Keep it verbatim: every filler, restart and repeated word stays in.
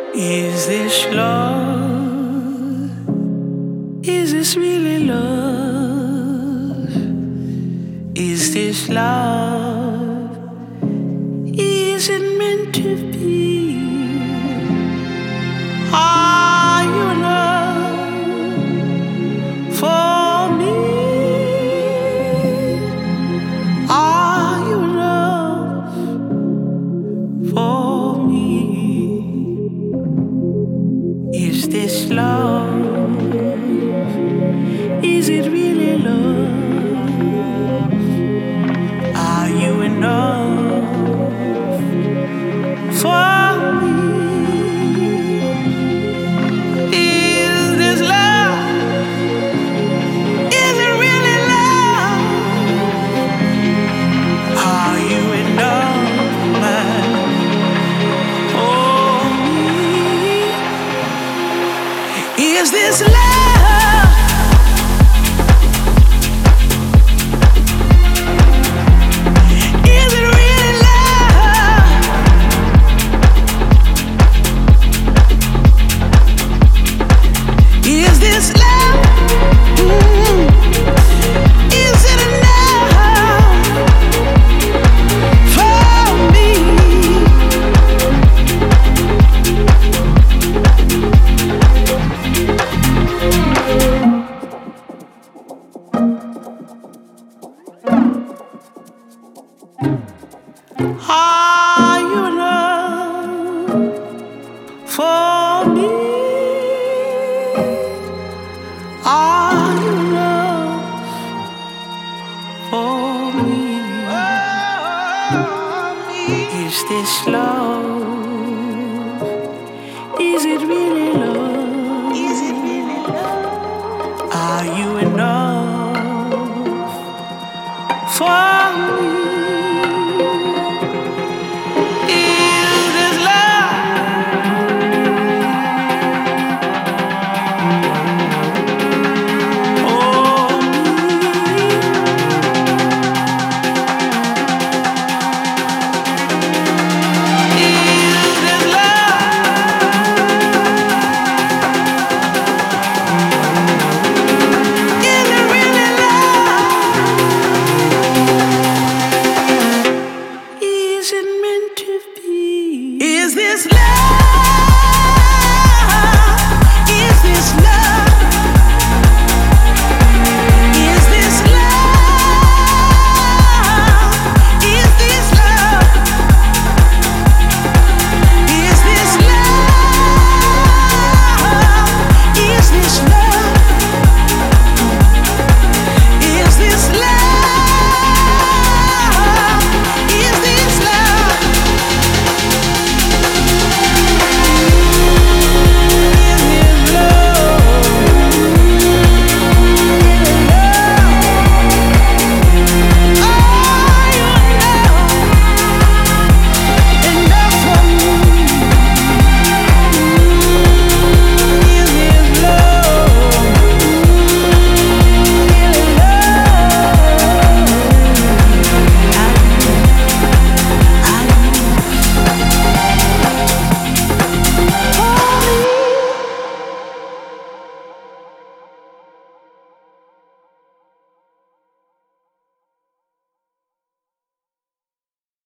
Is this love? Is this really love? Is this love? Is it meant to be? Are you love for me? Are you love for me? Is this love? Is it really love? Are you enough for me? Is this love? Is it really love? Are you enough, man? For me? Is this love? Are you love for me? Are you love for me? Is this love? Is it really love? Is it really love? Are you enough for me? Is it meant to be? Is this love?